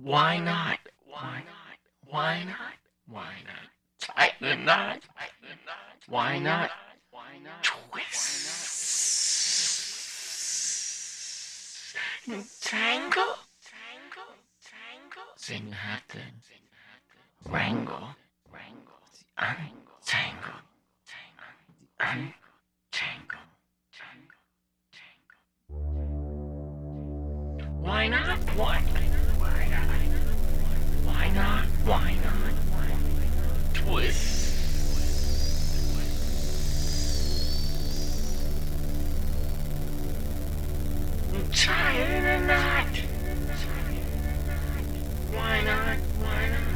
Why not? Why not? Why not? Why not? Tighten the knot. Why not? Twist. Tangle. Then you have to wrangle. Untangle. Untangle. Why not? Why not? Why not? Why not? Twist. Tie in a knot. Why not? Why not?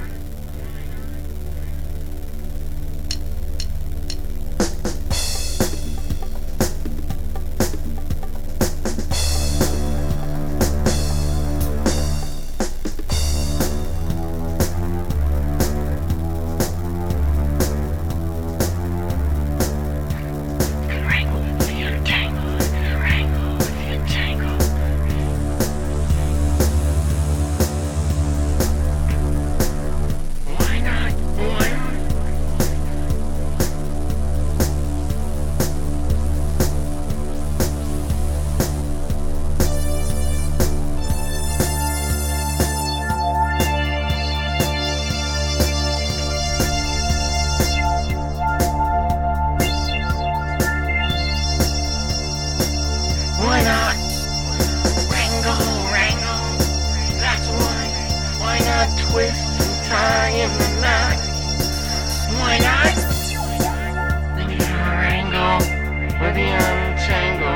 Why not? Wrangle. That's why. Why not twist and tie in the knot? Why not? Then you wrangle with the untangle.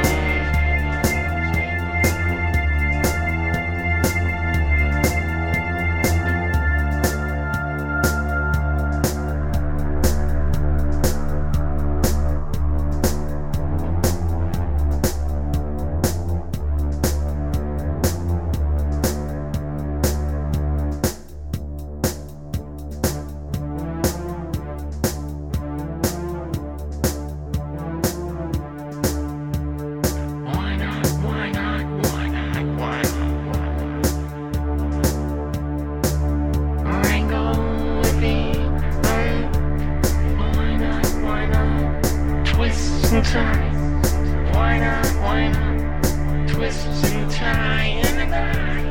Why not? Why not? Twist and tie in a knot.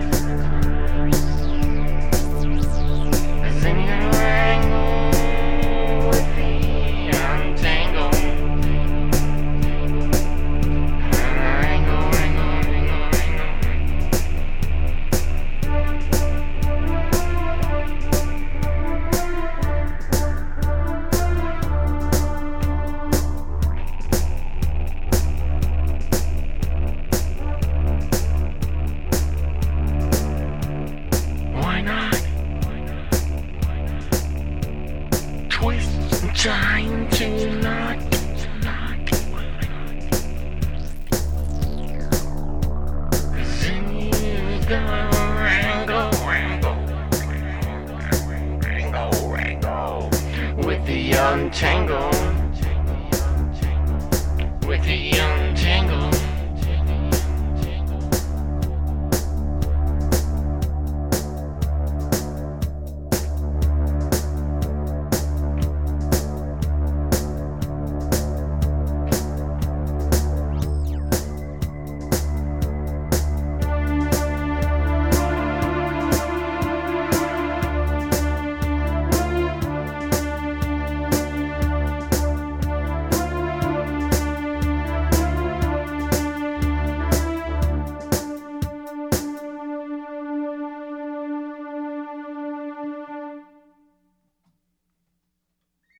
Then you wrangle with the untangle. Wrangle. Twist and tie into a knot. Then you gotta wrangle with the untangle. With the untangle.